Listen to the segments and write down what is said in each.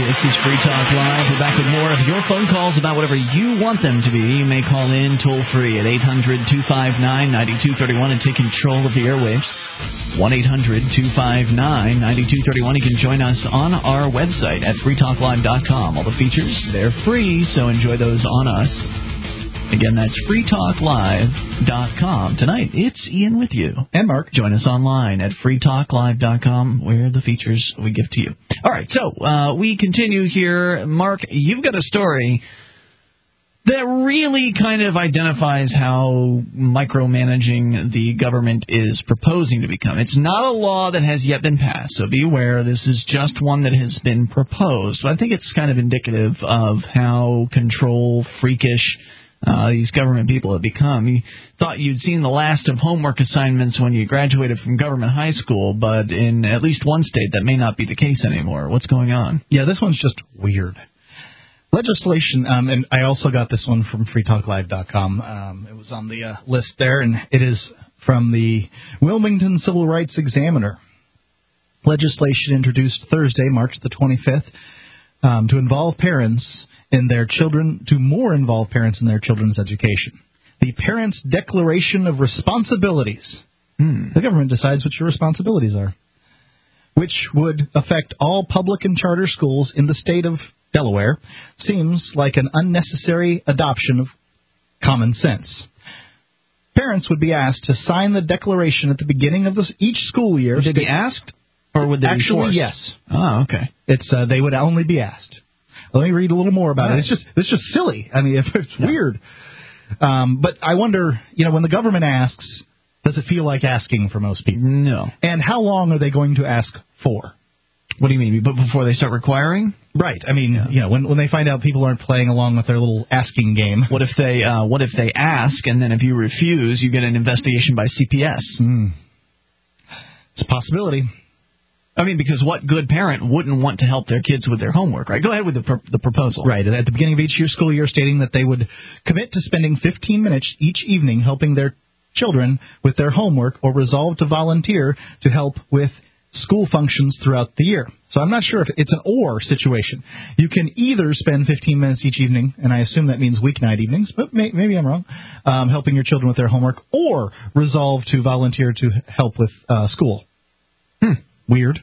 This is Free Talk Live. We're back with more of your phone calls about whatever you want them to be. You may call in toll-free at 800-259-9231 and take control of the airwaves. 1-800-259-9231. You can join us on our website at freetalklive.com. All the features, they're free, so enjoy those on us. Again, that's freetalklive.com. Tonight, it's Ian with you. And Mark. Join us online at freetalklive.com, where the features we give to you. All right, so we continue here. Mark, you've got a story that really kind of identifies how micromanaging the government is proposing to become. It's not a law that has yet been passed, so be aware this is just one that has been proposed. But I think it's kind of indicative of how control-freakish these government people have become. You thought you'd seen the last of homework assignments when you graduated from government high school, but in at least one state that may not be the case anymore. What's going on? Yeah, this one's just weird. Legislation, and I also got this one from freetalklive.com. It was on the list there, and it is from the Wilmington Civil Rights Examiner. Legislation introduced Thursday, March the 25th, to involve parents in their children, to more involve parents in their children's education. The Parents' Declaration of Responsibilities. The government decides what your responsibilities are, which would affect all public and charter schools in the state of Delaware. Seems like an unnecessary adoption of common sense. Parents would be asked to sign the declaration at the beginning of each school year. Would they be asked, or would they be forced? Actually, yes. Oh, okay. It's they would only be asked. Let me read a little more about it. It's just silly. I mean, it's weird. But I wonder, when the government asks, does it feel like asking for most people? No. And how long are they going to ask for? What do you mean? But before they start requiring? Right. I mean, when they find out people aren't playing along with their little asking game. What if they ask, and then if you refuse, you get an investigation by CPS? It's a possibility. I mean, because what good parent wouldn't want to help their kids with their homework, right? Go ahead with the proposal. Right. At the beginning of each school year, stating that they would commit to spending 15 minutes each evening helping their children with their homework, or resolve to volunteer to help with school functions throughout the year. So I'm not sure if it's an or situation. You can either spend 15 minutes each evening, and I assume that means weeknight evenings, but maybe I'm wrong, helping your children with their homework, or resolve to volunteer to help with school. Weird.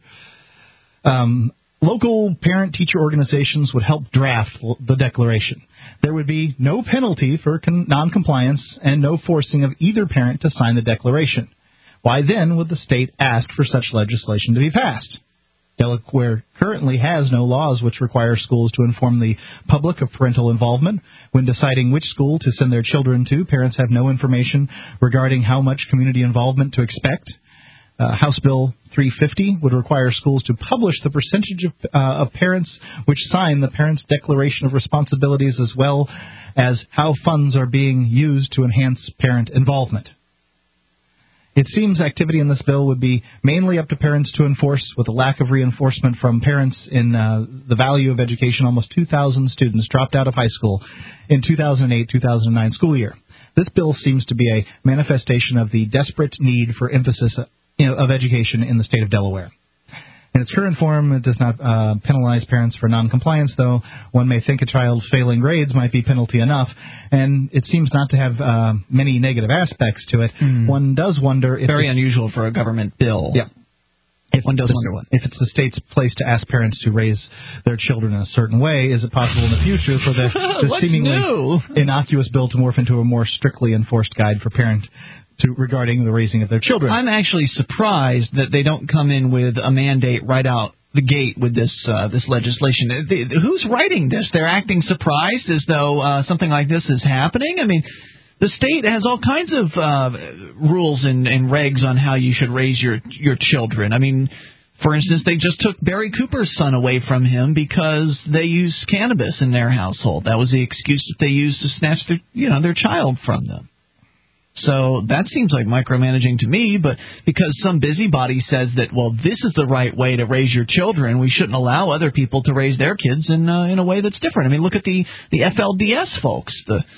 Local parent-teacher organizations would help draft the declaration. There would be no penalty for noncompliance and no forcing of either parent to sign the declaration. Why then would the state ask for such legislation to be passed? Delaware currently has no laws which require schools to inform the public of parental involvement. When deciding which school to send their children to, parents have no information regarding how much community involvement to expect. House Bill 350 would require schools to publish the percentage of parents which sign the Parents' Declaration of Responsibilities, as well as how funds are being used to enhance parent involvement. It seems activity in this bill would be mainly up to parents to enforce, with a lack of reinforcement from parents in the value of education. Almost 2,000 students dropped out of high school in 2008-2009 school year. This bill seems to be a manifestation of the desperate need for emphasis of education in the state of Delaware. In its current form, it does not penalize parents for noncompliance, though one may think a child failing grades might be penalty enough, and it seems not to have many negative aspects to it. One does wonder if... Very unusual for a government bill. Yeah. One does wonder what. If it's the state's place to ask parents to raise their children in a certain way, is it possible in the future for the seemingly innocuous bill to morph into a more strictly enforced guide for parents regarding the raising of their children? I'm actually surprised that they don't come in with a mandate right out the gate with this legislation. Who's writing this? They're acting surprised as though something like this is happening? I mean, the state has all kinds of rules and regs on how you should raise your children. I mean, for instance, they just took Barry Cooper's son away from him because they used cannabis in their household. That was the excuse that they used to snatch their child from them. So that seems like micromanaging to me, but because some busybody says that, well, this is the right way to raise your children, we shouldn't allow other people to raise their kids in a way that's different. I mean, look at the FLDS folks,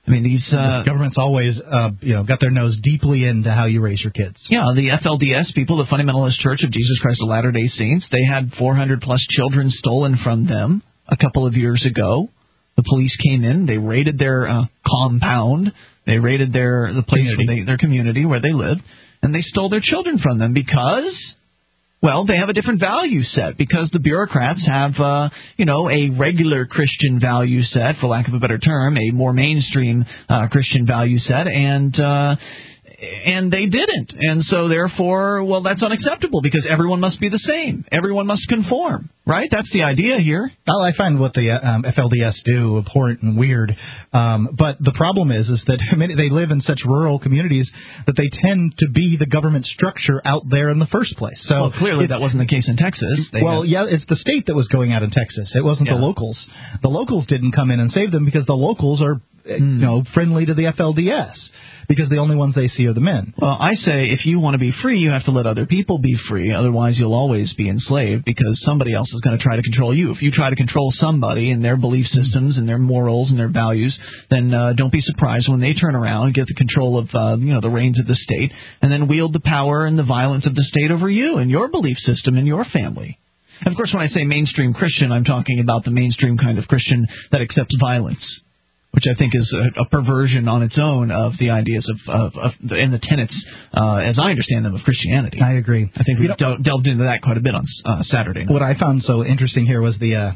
I mean, these the government's always, got their nose deeply into how you raise your kids. Yeah, the FLDS people, the Fundamentalist Church of Jesus Christ of Latter-day Saints, they had 400-plus children stolen from them a couple of years ago. The police came in, they raided their compound, they raided the place their community where they lived, and they stole their children from them because, well, they have a different value set, because the bureaucrats have, a regular Christian value set, for lack of a better term, a more mainstream Christian value set, and they didn't. And so, therefore, well, that's unacceptable, because everyone must be the same. Everyone must conform, right? That's the idea here. Well, I find what the FLDS do abhorrent and weird. But the problem is that they live in such rural communities that they tend to be the government structure out there in the first place. So clearly that wasn't the case in Texas. It's the state that was going out in Texas. It wasn't the locals. The locals didn't come in and save them because the locals are, friendly to the FLDS. Because the only ones they see are the men. Well, I say if you want to be free, you have to let other people be free. Otherwise, you'll always be enslaved, because somebody else is going to try to control you. If you try to control somebody and their belief systems and their morals and their values, then don't be surprised when they turn around and get the control of the reins of the state, and then wield the power and the violence of the state over you and your belief system and your family. And, of course, when I say mainstream Christian, I'm talking about the mainstream kind of Christian that accepts violence, which I think is a perversion on its own of the ideas and the tenets, as I understand them, of Christianity. I agree. I think we delved into that quite a bit on Saturday night. What I found so interesting here was the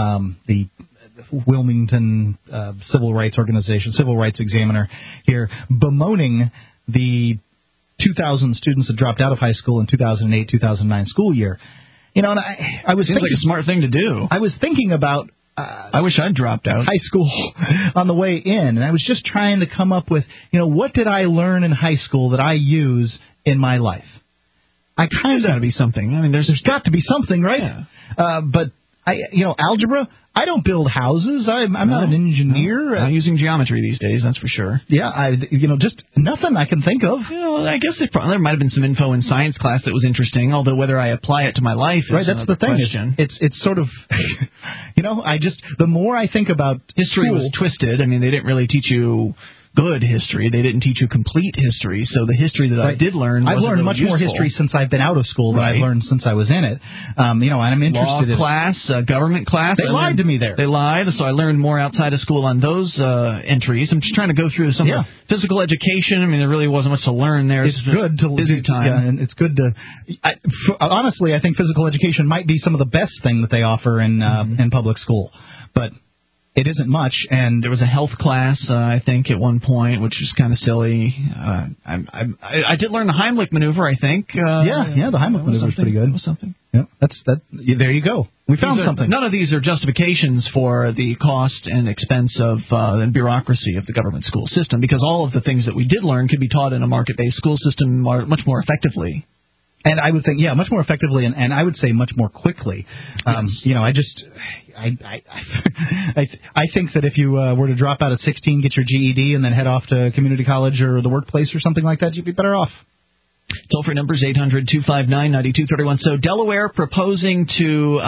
Wilmington Civil Rights Organization, Civil Rights Examiner here, bemoaning the 2,000 students that dropped out of high school in 2008-2009 school year. And I was Seems like a smart thing to do. I was thinking about I wish I'd dropped out high school on the way in, and I was just trying to come up with, what did I learn in high school that I use in my life? There's got to be something. I mean, there's got to be something, right? Yeah. But algebra. I don't build houses. I'm not an engineer. Not using geometry these days, that's for sure. Yeah, just nothing I can think of. I guess there might have been some info in science class that was interesting, although whether I apply it to my life is that's the thing. Question. It's sort of, the more I think about history school, was twisted. I mean, they didn't really teach you good history. They didn't teach you complete history. So the history that I did learn, I've learned much more history since I've been out of school than I've learned since I was in it. And I'm interested in class, government class. They lied to me there. They lied, so I learned more outside of school on those entries. I'm just trying to go through some of the physical education. I mean, there really wasn't much to learn there. It's good to busy time. Yeah, and it's good to. Honestly, I think physical education might be some of the best thing that they offer in public school, but it isn't much. And there was a health class, I think, at one point, which was kind of silly. I did learn the Heimlich maneuver, I think. The Heimlich maneuver is pretty good. Was something. Yeah, there you go. We found something. None of these are justifications for the cost and expense of the bureaucracy of the government school system, because all of the things that we did learn could be taught in a market-based school system much more effectively. And I would think, much more effectively, and I would say much more quickly. I think that if you were to drop out at 16, get your GED, and then head off to community college or the workplace or something like that, you'd be better off. Toll-free numbers 800-259-9231. So Delaware proposing to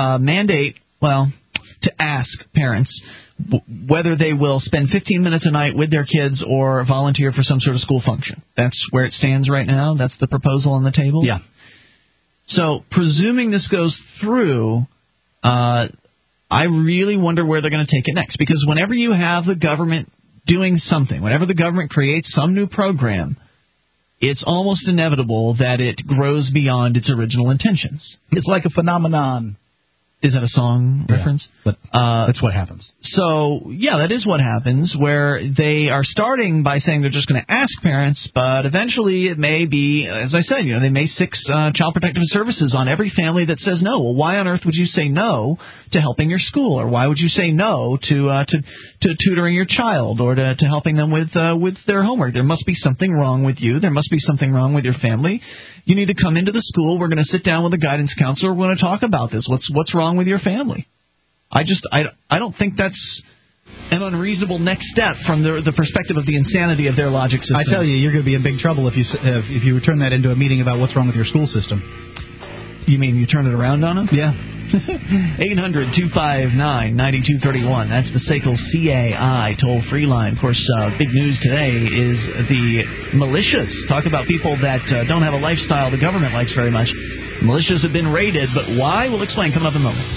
to ask parents whether they will spend 15 minutes a night with their kids or volunteer for some sort of school function. That's where it stands right now. That's the proposal on the table. Yeah. So presuming this goes through, I really wonder where they're going to take it next. Because whenever you have the government doing something, whenever the government creates some new program, it's almost inevitable that it grows beyond its original intentions. It's like a phenomenon. Is that a song reference? But that's what happens. So, that is what happens, where they are starting by saying they're just going to ask parents, but eventually it may be, as I said, they may stick Child Protective Services on every family that says no. Well, why on earth would you say no to helping your school? Or why would you say no to tutoring your child or to helping them with their homework? There must be something wrong with you. There must be something wrong with your family. You need to come into the school. We're going to sit down with a guidance counselor. We're going to talk about this. What's wrong with your family? I don't think that's an unreasonable next step from the perspective of the insanity of their logic system. I tell you, you're going to be in big trouble if you turn that into a meeting about what's wrong with your school system. You mean you turn it around on them? Yeah. 800-259-9231. That's the SACL CAI toll-free line. Of course, big news today is the militias. Talk about people that don't have a lifestyle the government likes very much. Militias have been raided, but why? We'll explain coming up in moments.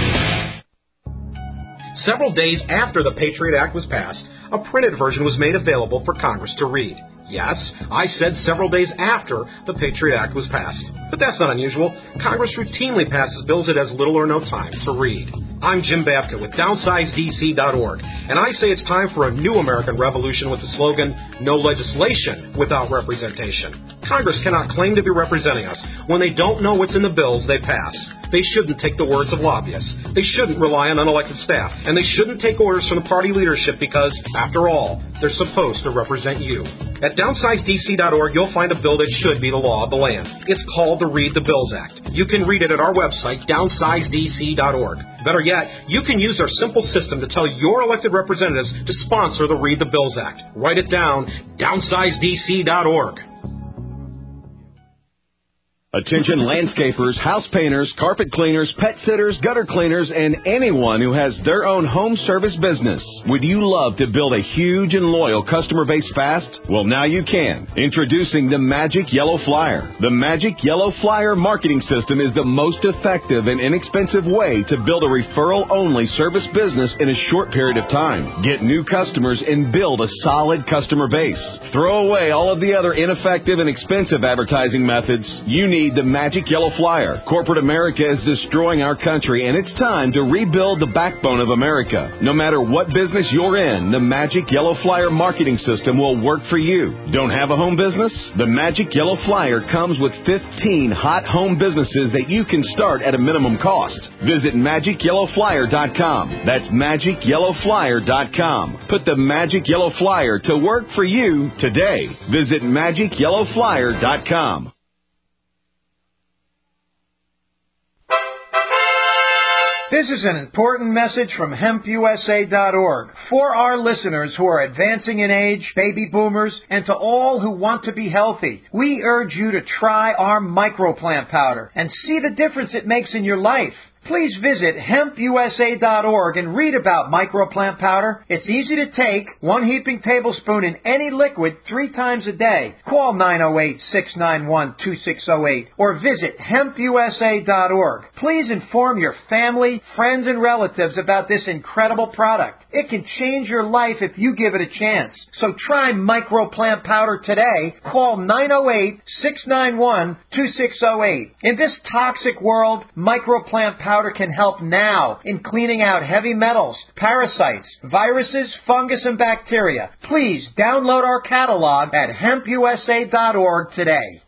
Several days after the Patriot Act was passed, a printed version was made available for Congress to read. Yes, I said several days after the Patriot Act was passed. But that's not unusual. Congress routinely passes bills it has little or no time to read. I'm Jim Babka with DownsizeDC.org, and I say it's time for a new American revolution with the slogan, no legislation without representation. Congress cannot claim to be representing us when they don't know what's in the bills they pass. They shouldn't take the words of lobbyists. They shouldn't rely on unelected staff. And they shouldn't take orders from the party leadership because, after all, they're supposed to represent you. At DownsizeDC.org, you'll find a bill that should be the law of the land. It's called the Read the Bills Act. You can read it at our website, DownsizeDC.org. Better yet, you can use our simple system to tell your elected representatives to sponsor the Read the Bills Act. Write it down, DownsizeDC.org. Attention landscapers, house painters, carpet cleaners, pet sitters, gutter cleaners, and anyone who has their own home service business. Would you love to build a huge and loyal customer base fast? Well, now you can. Introducing the Magic Yellow Flyer. The Magic Yellow Flyer marketing system is the most effective and inexpensive way to build a referral-only service business in a short period of time. Get new customers and build a solid customer base. Throw away all of the other ineffective and expensive advertising methods. You need the Magic Yellow Flyer. Corporate America is destroying our country, and it's time to rebuild the backbone of America. No matter what business you're in, the Magic Yellow Flyer marketing system will work for you. Don't have a home business? The Magic Yellow Flyer comes with 15 hot home businesses that you can start at a minimum cost. Visit MagicYellowFlyer.com. That's MagicYellowFlyer.com. Put the Magic Yellow Flyer to work for you today. Visit MagicYellowFlyer.com. This is an important message from HempUSA.org. For our listeners who are advancing in age, baby boomers, and to all who want to be healthy, we urge you to try our microplant powder and see the difference it makes in your life. Please visit HempUSA.org and read about microplant powder. It's easy to take, 1 heaping tablespoon in any liquid 3 times a day. Call 908-691-2608 or visit HempUSA.org. Please inform your family, friends, and relatives about this incredible product. It can change your life if you give it a chance. So try microplant powder today. Call 908-691-2608. In this toxic world, microplant powder can help now in cleaning out heavy metals, parasites, viruses, fungus, and bacteria. Please download our catalog at HempUSA.org today.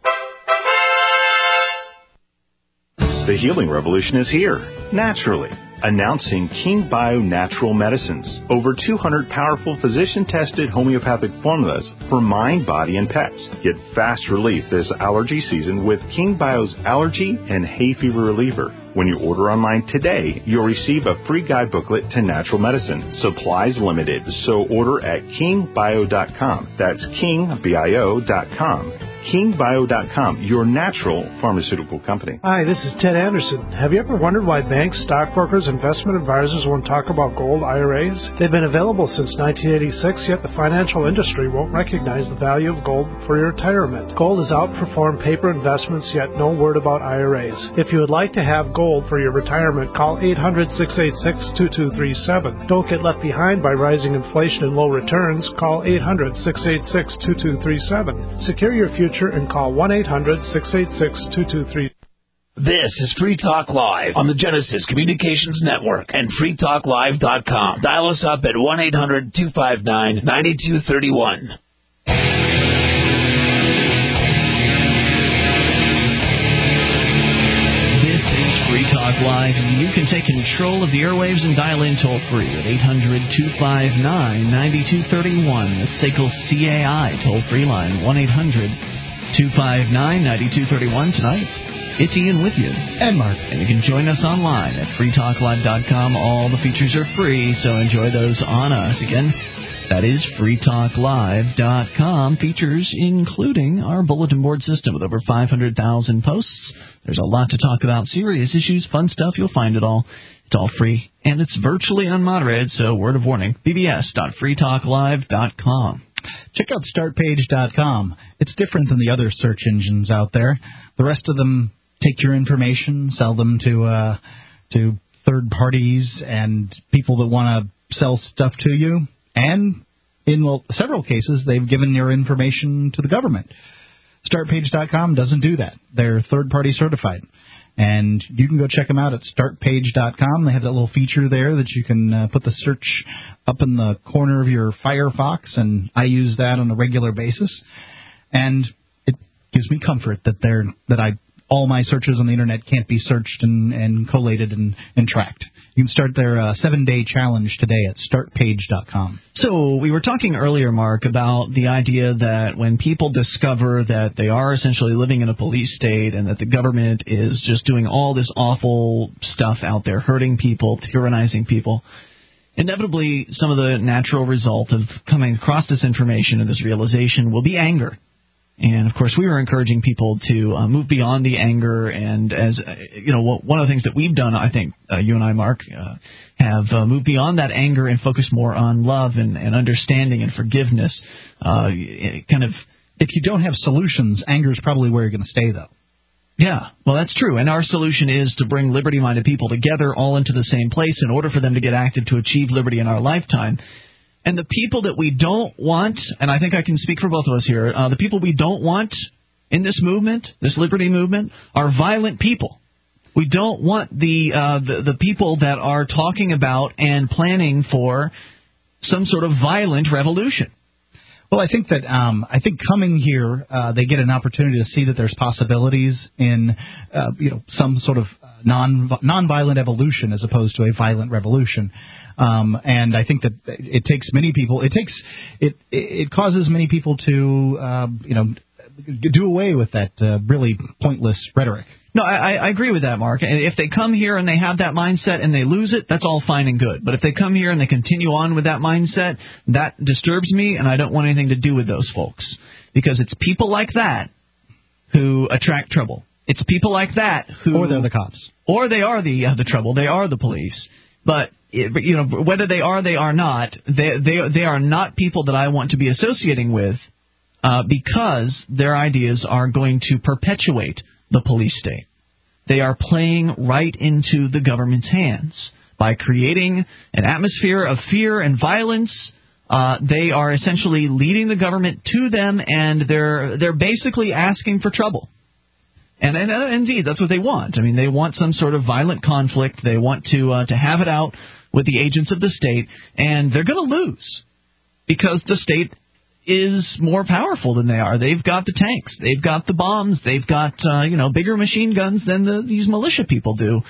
The healing revolution is here, naturally. Announcing King Bio Natural Medicines. Over 200 powerful physician-tested homeopathic formulas for mind, body, and pets. Get fast relief this allergy season with King Bio's Allergy and Hay Fever Reliever. When you order online today, you'll receive a free guide booklet to natural medicine. Supplies limited, so order at kingbio.com. That's kingbio.com. KingBio.com, your natural pharmaceutical company. Hi, this is Ted Anderson. Have you ever wondered why banks, stockbrokers, investment advisors won't talk about gold IRAs? They've been available since 1986, yet the financial industry won't recognize the value of gold for your retirement. Gold has outperformed paper investments, yet no word about IRAs. If you would like to have gold for your retirement, call 800-686-2237. Don't get left behind by rising inflation and low returns. Call 800-686-2237. Secure your future and call 1-800-686-2237. This is Free Talk Live on the Genesis Communications Network and freetalklive.com. Dial us up at 1-800-259-9231. This is Free Talk Live. You can take control of the airwaves and dial in toll-free at 800-259-9231. The SACL CAI toll-free line, 1-800-259-9231. Tonight, it's Ian with you. And Mark. And you can join us online at freetalklive.com. All the features are free, so enjoy those on us. Again, That is freetalklive.com. Features including our bulletin board system with over 500,000 posts. There's a lot to talk about. Serious issues, fun stuff. You'll find it all. It's all free, and it's virtually unmoderated, so word of warning, bbs.freetalklive.com. Check out startpage.com. It's different than the other search engines out there. The rest of them take your information, sell them to third parties and people that want to sell stuff to you. And in several cases, they've given your information to the government. StartPage.com doesn't do that. They're third-party certified. And you can go check them out at StartPage.com. They have that little feature there that you can put the search up in the corner of your Firefox, and I use that on a regular basis. And it gives me comfort that all my searches on the Internet can't be searched and collated and tracked. You can start their 7-day challenge today at startpage.com. So we were talking earlier, Mark, about the idea that when people discover that they are essentially living in a police state and that the government is just doing all this awful stuff out there, hurting people, tyrannizing people, inevitably some of the natural result of coming across this information and this realization will be anger. And, of course, we were encouraging people to move beyond the anger. And, as you know, one of the things that we've done, I think, you and I, Mark, have moved beyond that anger and focused more on love and understanding and forgiveness. If you don't have solutions, anger is probably where you're going to stay, though. Yeah, well, that's true. And our solution is to bring liberty-minded people together all into the same place in order for them to get active to achieve liberty in our lifetime. And the people that we don't want, and I think I can speak for both of us here, the people we don't want in this movement, this liberty movement, are violent people. We don't want the people that are talking about and planning for some sort of violent revolution. Well, I think that coming here, they get an opportunity to see that there's possibilities in some sort of nonviolent evolution as opposed to a violent revolution. And I think that it takes many people. It causes many people to do away with that really pointless rhetoric. No, I agree with that, Mark. If they come here and they have that mindset and they lose it, that's all fine and good. But if they come here and they continue on with that mindset, that disturbs me, and I don't want anything to do with those folks. Because it's people like that who attract trouble. It's people like that who... Or they're the cops. Or they are the trouble. They are the police. But whether they are not, they are not people that I want to be associating with because their ideas are going to perpetuate the police state. They are playing right into the government's hands. By creating an atmosphere of fear and violence, they are essentially leading the government to them, and they're basically asking for trouble. And indeed, that's what they want. I mean, they want some sort of violent conflict. They want to have it out with the agents of the state, and they're going to lose because the state is more powerful than they are. They've got the tanks. They've got the bombs. They've got, bigger machine guns than these militia people do.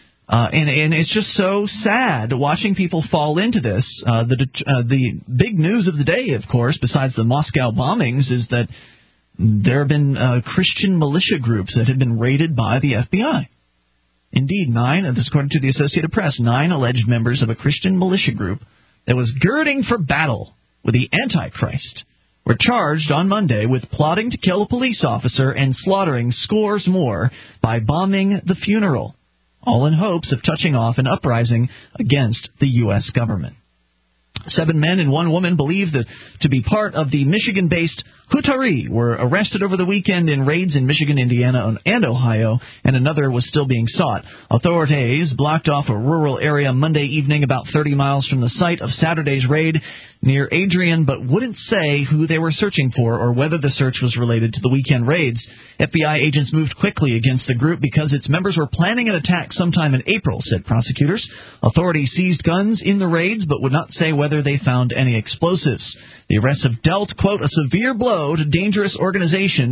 And it's just so sad watching people fall into this. The big news of the day, of course, besides the Moscow bombings, is that there have been Christian militia groups that have been raided by the FBI. Indeed, this according to the Associated Press, 9 alleged members of a Christian militia group that was girding for battle with the Antichrist were charged on Monday with plotting to kill a police officer and slaughtering scores more by bombing the funeral, all in hopes of touching off an uprising against the U.S. government. 7 men and 1 woman believed to be part of the Michigan-based Hutari were arrested over the weekend in raids in Michigan, Indiana, and Ohio, and another was still being sought. Authorities blocked off a rural area Monday evening about 30 miles from the site of Saturday's raid near Adrian, but wouldn't say who they were searching for or whether the search was related to the weekend raids. FBI agents moved quickly against the group because its members were planning an attack sometime in April, said prosecutors. Authorities seized guns in the raids, but would not say whether they found any explosives. The arrests have dealt, quote, a severe blow to a dangerous organization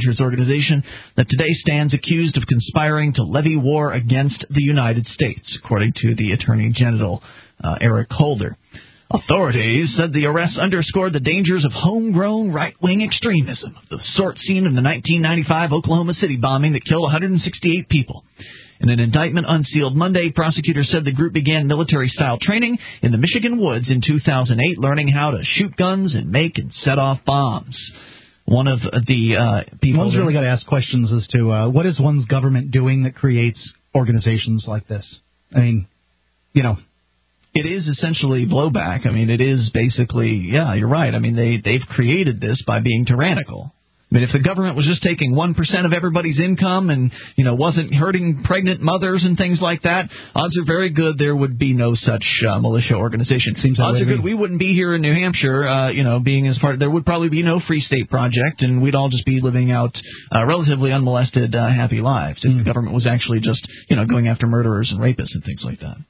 that today stands accused of conspiring to levy war against the United States, according to the Attorney General, Eric Holder. Authorities said the arrests underscored the dangers of homegrown right-wing extremism, of the sort seen in the 1995 Oklahoma City bombing that killed 168 people. In an indictment unsealed Monday, prosecutors said the group began military-style training in the Michigan woods in 2008, learning how to shoot guns and make and set off bombs. One of the people... One's really got to ask questions as to what is one's government doing that creates organizations like this? I mean, you know... It is essentially blowback. I mean, it is basically, yeah, you're right. I mean, they've created this by being tyrannical. I mean, if the government was just taking 1% of everybody's income and, wasn't hurting pregnant mothers and things like that, odds are very good there would be no such militia organization. Odds are good we wouldn't be here in New Hampshire, being as part. There would probably be no Free State Project, and we'd all just be living out relatively unmolested, happy lives if the government was actually just, going after murderers and rapists and things like that.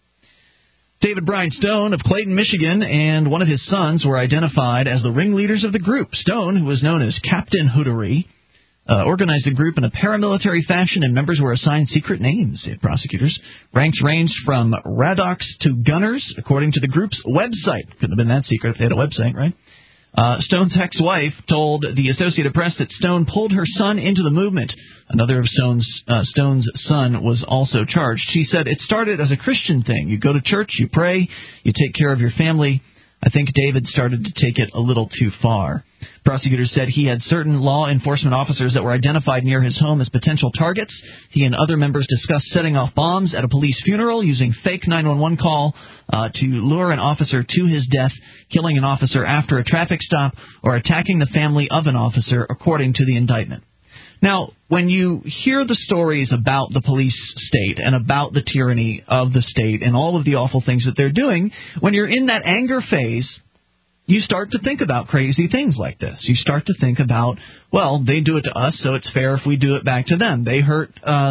David Brian Stone of Clayton, Michigan, and one of his sons were identified as the ringleaders of the group. Stone, who was known as Captain Hootery, organized the group in a paramilitary fashion, and members were assigned secret names, said prosecutors. Ranks ranged from Radox to Gunners, according to the group's website. Couldn't have been that secret if they had a website, right? Stone's ex-wife told the Associated Press that Stone pulled her son into the movement. Another of Stone's son was also charged. She said, it started as a Christian thing. You go to church, you pray, you take care of your family. I think David started to take it a little too far. Prosecutors said he had certain law enforcement officers that were identified near his home as potential targets. He and other members discussed setting off bombs at a police funeral, using fake 911 call to lure an officer to his death, killing an officer after a traffic stop, or attacking the family of an officer, according to the indictment. Now, when you hear the stories about the police state and about the tyranny of the state and all of the awful things that they're doing, when you're in that anger phase, you start to think about crazy things like this. You start to think about, well, they do it to us, so it's fair if we do it back to them. They hurt,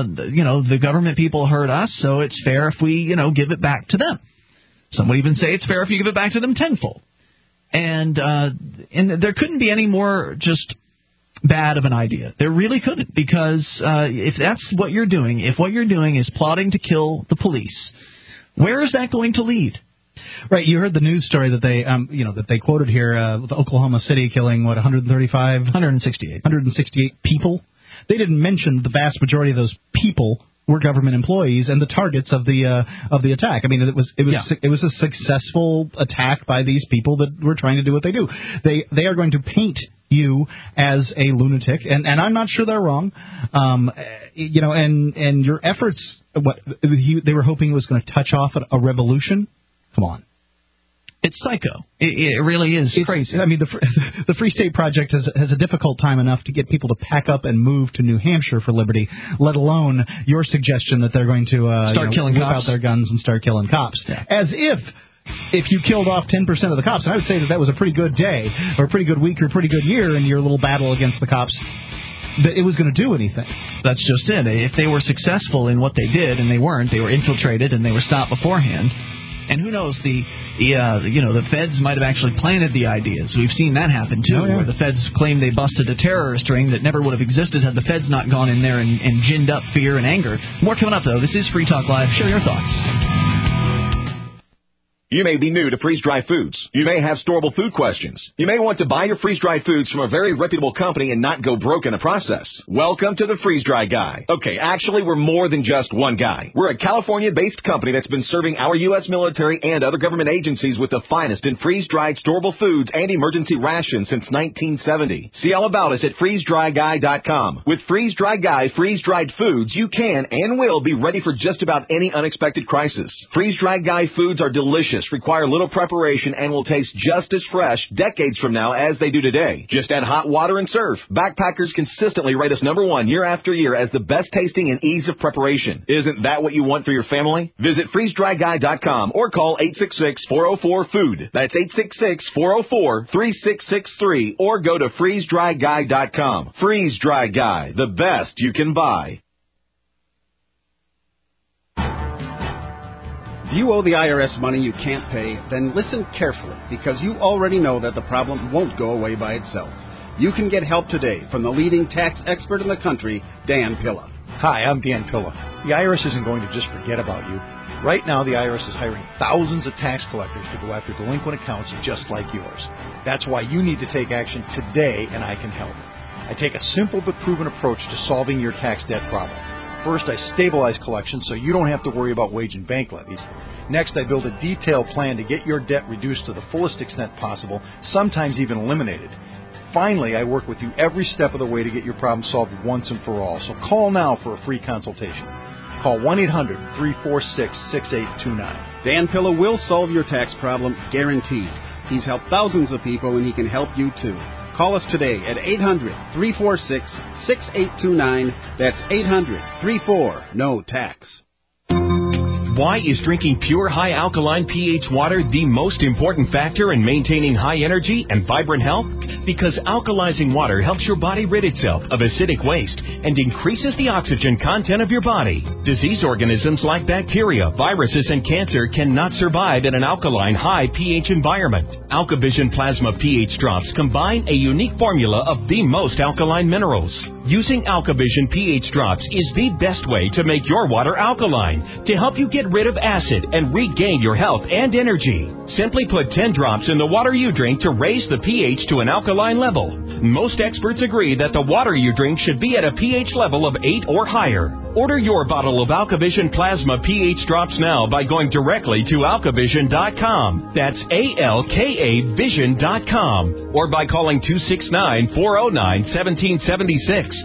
the government people hurt us, so it's fair if we, give it back to them. Some would even say it's fair if you give it back to them tenfold. And there couldn't be any more just bad of an idea. There really couldn't, because if that's what you're doing, if what you're doing is plotting to kill the police, where is that going to lead? Right, you heard the news story that they quoted here, with Oklahoma City killing 168 people. They didn't mention the vast majority of those people were government employees and the targets of the attack. I mean, it was a successful attack by these people that were trying to do what they do. They are going to paint you as a lunatic, and I'm not sure they're wrong. And your efforts, they were hoping it was going to touch off a revolution. Come on. It's psycho. It really is crazy. I mean, the Free State Project has a difficult time enough to get people to pack up and move to New Hampshire for liberty, let alone your suggestion that they're going to start killing whip cops out their guns and start killing cops. Yeah. As if you killed off 10% of the cops, and I would say that was a pretty good day or a pretty good week or a pretty good year in your little battle against the cops, that it was going to do anything. That's just it. If they were successful in what they did, and they weren't, they were infiltrated and they were stopped beforehand. And who knows, the feds might have actually planted the ideas. We've seen that happen, too, where the feds claim they busted a terrorist ring that never would have existed had the feds not gone in there and ginned up fear and anger. More coming up, though. This is Free Talk Live. Share your thoughts. You may be new to freeze-dried foods. You may have storable food questions. You may want to buy your freeze-dried foods from a very reputable company and not go broke in the process. Welcome to the Freeze-Dry Guy. Okay, actually, we're more than just one guy. We're a California-based company that's been serving our U.S. military and other government agencies with the finest in freeze-dried storable foods and emergency rations since 1970. See all about us at freezedryguy.com. With Freeze-Dry Guy freeze-dried foods, you can and will be ready for just about any unexpected crisis. Freeze-Dry Guy foods are delicious, require little preparation, and will taste just as fresh decades from now as they do today. Just add hot water and serve. Backpackers consistently rate us #1 year after year as the best tasting and ease of preparation. Isn't that what you want for your family? Visit freezedryguy.com or call 866-404-FOOD. That's 866-404-3663, or go to freezedryguy.com. Freeze Dry Guy, the best you can buy. If you owe the IRS money you can't pay, then listen carefully, because you already know that the problem won't go away by itself. You can get help today from the leading tax expert in the country, Dan Pilla. Hi, I'm Dan Pilla. The IRS isn't going to just forget about you. Right now, the IRS is hiring thousands of tax collectors to go after delinquent accounts just like yours. That's why you need to take action today, and I can help. I take a simple but proven approach to solving your tax debt problem. First, I stabilize collections so you don't have to worry about wage and bank levies. Next, I build a detailed plan to get your debt reduced to the fullest extent possible, sometimes even eliminated. Finally, I work with you every step of the way to get your problem solved once and for all. So call now for a free consultation. Call 1-800-346-6829. Dan Pilla will solve your tax problem, guaranteed. He's helped thousands of people, and he can help you too. Call us today at 800-346-6829. That's 800-34-NO-TAX. Why is drinking pure high alkaline pH water the most important factor in maintaining high energy and vibrant health? Because alkalizing water helps your body rid itself of acidic waste and increases the oxygen content of your body. Disease organisms like bacteria, viruses, and cancer cannot survive in an alkaline high pH environment. AlkaVision Plasma pH drops combine a unique formula of the most alkaline minerals. Using AlkaVision pH drops is the best way to make your water alkaline to help you get rid of acid and regain your health and energy. Simply put 10 drops in the water you drink to raise the pH to an alkaline level. Most experts agree that the water you drink should be at a pH level of 8 or higher. Order your bottle of AlkaVision Plasma pH drops now by going directly to alkavision.com. That's ALKA Vision.com. Or by calling 269-409-1776.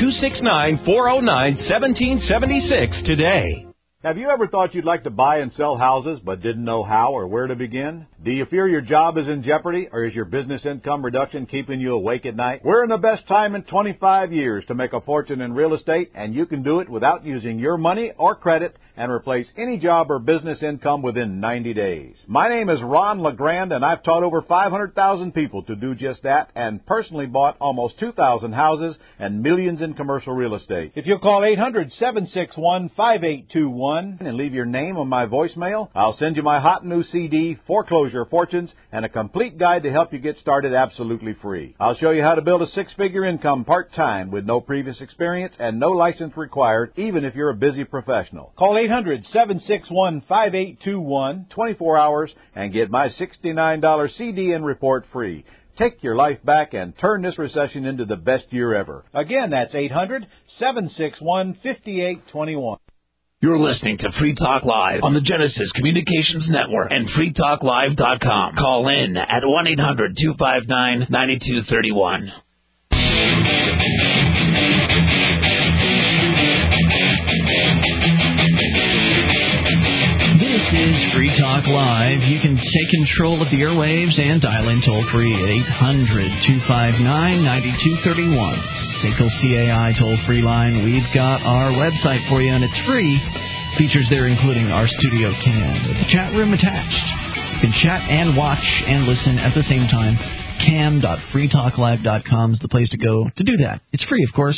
269-409-1776 today. Have you ever thought you'd like to buy and sell houses but didn't know how or where to begin? Do you fear your job is in jeopardy, or is your business income reduction keeping you awake at night? We're in the best time in 25 years to make a fortune in real estate, and you can do it without using your money or credit and replace any job or business income within 90 days. My name is Ron LeGrand, and I've taught over 500,000 people to do just that and personally bought almost 2,000 houses and millions in commercial real estate. If you'll call 800-761-5821 and leave your name on my voicemail, I'll send you my hot new CD, Foreclosure Fortunes, and a complete guide to help you get started absolutely free. I'll show you how to build a six-figure income part-time with no previous experience and no license required, even if you're a busy professional. Call 800-761-5821, 24 hours, and get my $69 CD and report free. Take your life back and turn this recession into the best year ever. Again, that's 800-761-5821. You're listening to Free Talk Live on the Genesis Communications Network and freetalklive.com. Call in at 1-800-259-9231. This is Free Talk Live. You can take control of the airwaves and dial in toll-free at 800-259-9231. SACL CAI toll-free line. We've got our website for you, and it's free. Features there including our studio cam with the chat room attached. You can chat and watch and listen at the same time. cam.freetalklive.com is the place to go to do that. It's free, of course.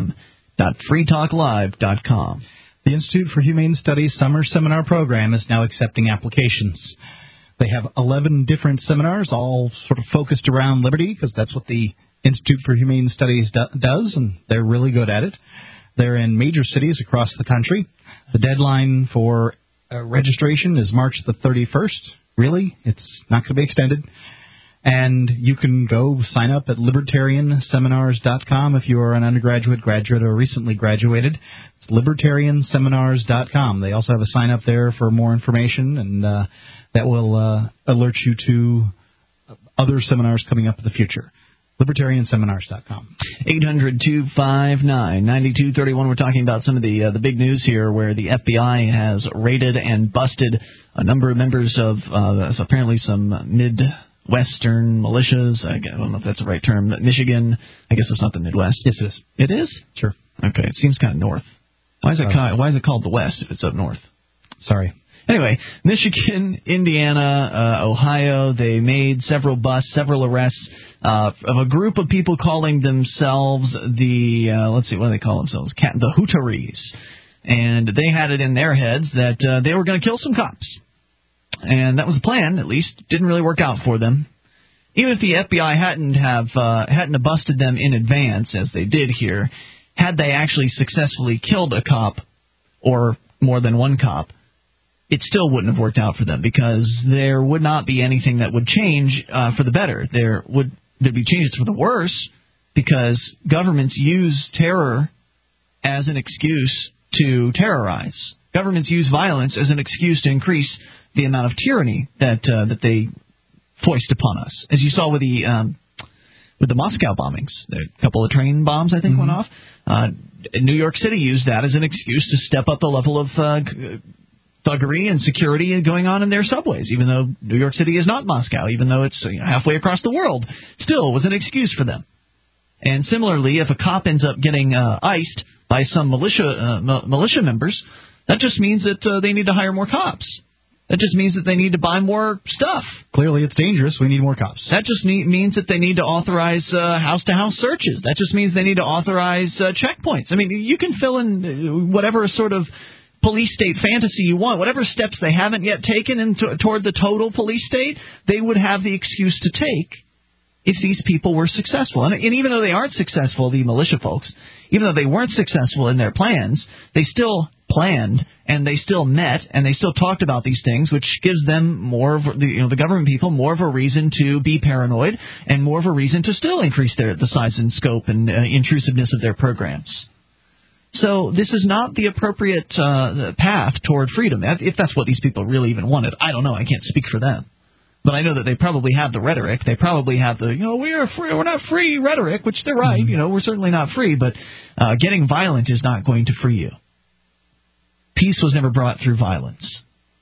cam.freetalklive.com. The Institute for Humane Studies Summer Seminar Program is now accepting applications. They have 11 different seminars, all sort of focused around liberty, because that's what the Institute for Humane Studies does, and they're really good at it. They're in major cities across the country. The deadline for registration is March the 31st. Really? It's not going to be extended. And you can go sign up at libertarianseminars.com if you are an undergraduate, graduate, or recently graduated. It's libertarianseminars.com. They also have a sign up there for more information, and that will alert you to other seminars coming up in the future. libertarianseminars.com. 800-259-9231. We're talking about some of the big news here where the FBI has raided and busted a number of members of apparently some Midwestern militias. I don't know if that's the right term. Michigan. I guess it's not the Midwest. Yes, it is. It is? Sure. Okay. It seems kind of north. Why is it called the West if it's up north? Sorry. Anyway, Michigan, Indiana, Ohio, they made several arrests of a group of people calling themselves the, let's see, what do they call themselves? The Hooteries. And they had it in their heads that they were going to kill some cops. And that was the plan, at least. Didn't really work out for them. Even if the FBI hadn't busted them in advance, as they did here, had they actually successfully killed a cop or more than one cop, it still wouldn't have worked out for them because there would not be anything that would change for the better. There'd be changes for the worse because governments use terror as an excuse to terrorize. Governments use violence as an excuse to increase the amount of tyranny that they foist upon us. As you saw with the Moscow bombings, a couple of train bombs, I think, went off. New York City used that as an excuse to step up the level of thuggery and security going on in their subways, even though New York City is not Moscow, even though it's halfway across the world. Still was an excuse for them. And similarly, if a cop ends up getting iced by some militia members, that just means that they need to hire more cops. That just means that they need to buy more stuff. Clearly it's dangerous. We need more cops. That just means that they need to authorize house-to-house searches. That just means they need to authorize checkpoints. I mean, you can fill in whatever sort of police state fantasy you want. Whatever steps they haven't yet taken toward the total police state, they would have the excuse to take if these people were successful. And even though they aren't successful, the militia folks, even though they weren't successful in their plans, they still planned, and they still met, and they still talked about these things, which gives them more of the government people more of a reason to be paranoid and more of a reason to still increase the size and scope and intrusiveness of their programs. So this is not the appropriate path toward freedom, if that's what these people really even wanted. I don't know. I can't speak for them. But I know that they probably have the rhetoric. They probably have the, we are free, we're not free rhetoric, which they're right. We're certainly not free, but getting violent is not going to free you. Peace was never brought through violence.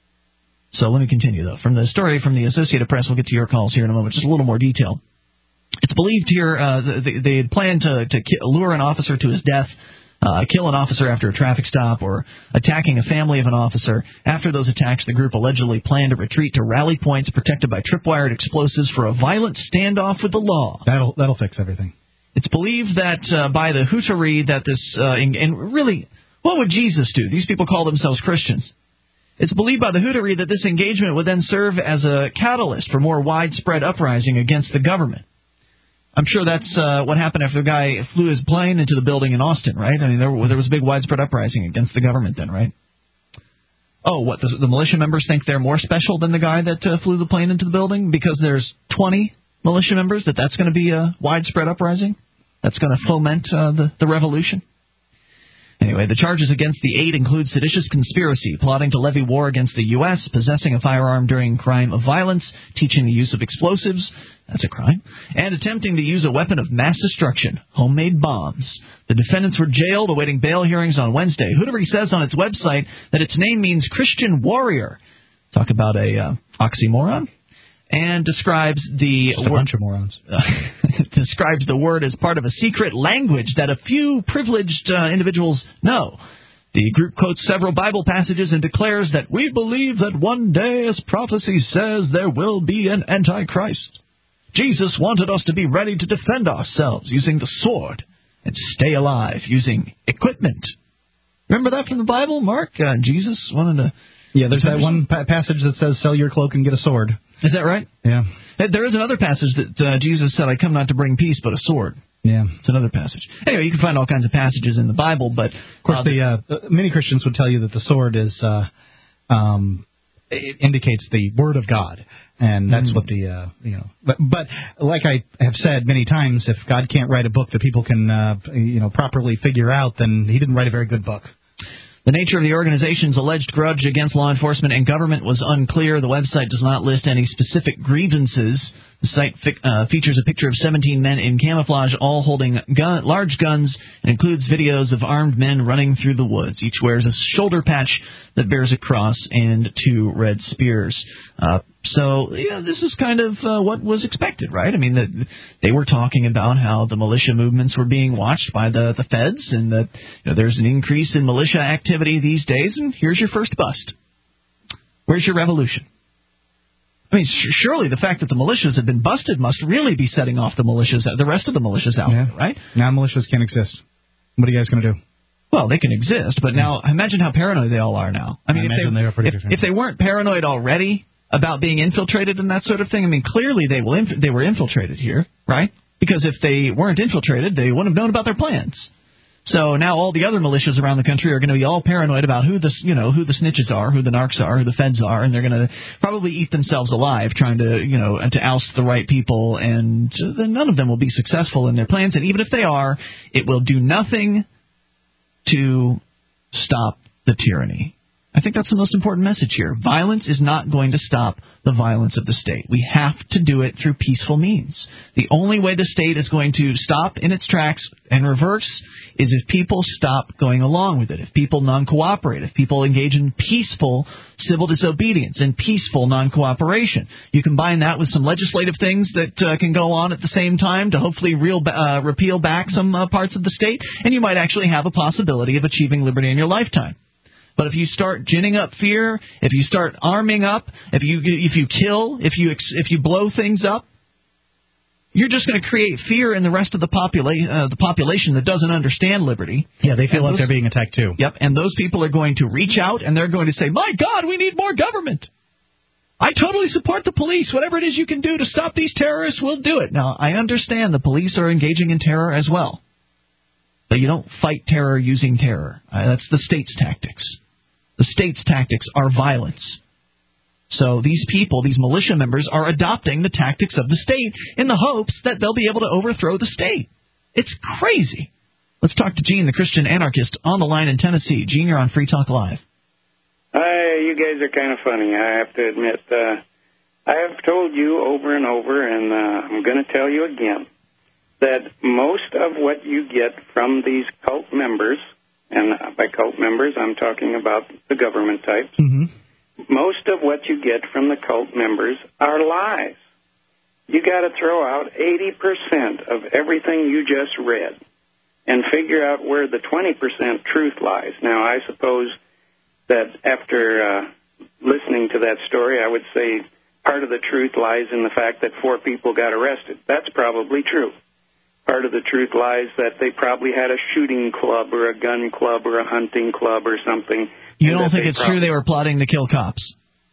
So let me continue, though. From the story from the Associated Press, we'll get to your calls here in a moment. Just a little more detail. It's believed here they had planned to lure an officer to his death, kill an officer after a traffic stop, or attacking a family of an officer. After those attacks, the group allegedly planned to retreat to rally points protected by tripwired explosives for a violent standoff with the law. That'll fix everything. It's believed that by the Houthari that this, and really, what would Jesus do? These people call themselves Christians. It's believed by the Houthari that this engagement would then serve as a catalyst for more widespread uprising against the government. I'm sure that's what happened after the guy flew his plane into the building in Austin, right? I mean, there was a big widespread uprising against the government then, right? Oh, what, the militia members think they're more special than the guy that flew the plane into the building because there's 20 militia members, that's going to be a widespread uprising? That's going to foment the revolution? Anyway, the charges against the 8 include seditious conspiracy, plotting to levy war against the U.S., possessing a firearm during crime of violence, teaching the use of explosives, that's a crime, and attempting to use a weapon of mass destruction, homemade bombs. The defendants were jailed awaiting bail hearings on Wednesday. Houthari says on its website that its name means Christian warrior. Talk about a oxymoron. And describes a bunch of morons. Describes the word as part of a secret language that a few privileged individuals know. The group quotes several Bible passages and declares that we believe that one day, as prophecy says, there will be an Antichrist. Jesus wanted us to be ready to defend ourselves using the sword and stay alive using equipment. Remember that from the Bible, Mark? Jesus wanted to... Yeah, there's that one passage that says, sell your cloak and get a sword. Is that right? Yeah. There is another passage that Jesus said, I come not to bring peace, but a sword. Yeah. It's another passage. Anyway, you can find all kinds of passages in the Bible, but... Of course, many Christians would tell you that the sword is... it indicates the Word of God, and that's what the, But like I have said many times, if God can't write a book that people can, properly figure out, then he didn't write a very good book. The nature of the organization's alleged grudge against law enforcement and government was unclear. The website does not list any specific grievances. The site features a picture of 17 men in camouflage, all holding large guns, and includes videos of armed men running through the woods. Each wears a shoulder patch that bears a cross and 2 red spears. So, this is kind of what was expected, right? I mean, they were talking about how the militia movements were being watched by the feds, and that there's an increase in militia activity these days, and here's your first bust. Where's your revolution? I mean, surely the fact that the militias have been busted must really be setting off the rest of the militias out there, right? Now militias can't exist. What are you guys going to do? Well, they can exist, but now imagine how paranoid they all are now. I mean, if they weren't paranoid already about being infiltrated and that sort of thing, I mean, clearly they were infiltrated here, right? Because if they weren't infiltrated, they wouldn't have known about their plans. So now all the other militias around the country are going to be all paranoid about who the snitches are, who the narcs are, who the feds are, and they're going to probably eat themselves alive trying to oust the right people, and then none of them will be successful in their plans. And even if they are, it will do nothing to stop the tyranny. I think that's the most important message here. Violence is not going to stop the violence of the state. We have to do it through peaceful means. The only way the state is going to stop in its tracks and reverse is if people stop going along with it, if people non-cooperate, if people engage in peaceful civil disobedience and peaceful non-cooperation. You combine that with some legislative things that can go on at the same time to hopefully repeal back some parts of the state, and you might actually have a possibility of achieving liberty in your lifetime. But if you start ginning up fear, if you start arming up, if you kill, if you blow things up, you're just going to create fear in the rest of the population that doesn't understand liberty. Yeah, they feel like they're being attacked too. Yep, and those people are going to reach out and they're going to say, "My God, we need more government. I totally support the police. Whatever it is you can do to stop these terrorists, we'll do it." Now, I understand the police are engaging in terror as well. But you don't fight terror using terror. That's the state's tactics. The state's tactics are violence. So these people, these militia members, are adopting the tactics of the state in the hopes that they'll be able to overthrow the state. It's crazy. Let's talk to Gene, the Christian anarchist, on the line in Tennessee. Gene, you're on Free Talk Live. Hi, you guys are kind of funny, I have to admit. I have told you over and over, and I'm going to tell you again, that most of what you get from these cult members, and by cult members, I'm talking about the government types. Mm-hmm. Most of what you get from the cult members are lies. You got to throw out 80% of everything you just read and figure out where the 20% truth lies. Now, I suppose that after listening to that story, I would say part of the truth lies in the fact that 4 people got arrested. That's probably true. Part of the truth lies that they probably had a shooting club or a gun club or a hunting club or something. You don't think it's true they were plotting to kill cops?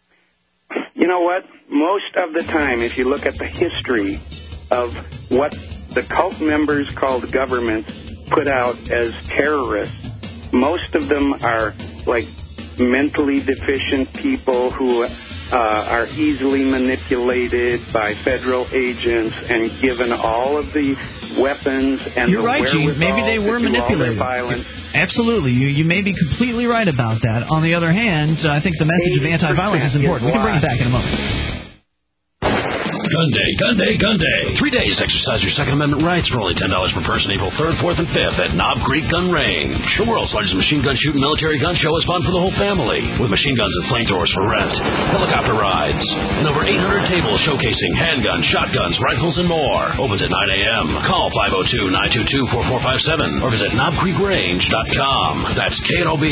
You know what? Most of the time, if you look at the history of what the cult members called governments put out as terrorists, most of them are like mentally deficient people who are easily manipulated by federal agents and given all of the weapons and You're right, Gene. Maybe they were manipulated. Violence. Absolutely. You may be completely right about that. On the other hand, I think the message of anti-violence is important. We can bring it back in a moment. Gun Day, Gun Day, Gun Day. 3 days to exercise your Second Amendment rights for only $10 per person, April 3rd, 4th, and 5th at Knob Creek Gun Range. The world's largest machine gun shooting military gun show is fun for the whole family, with machine guns and flamethrowers for rent, helicopter rides, and over 800 tables showcasing handguns, shotguns, rifles, and more. Opens at 9 a.m. Call 502-922-4457 or visit knobcreekrange.com. That's K-N-O-B,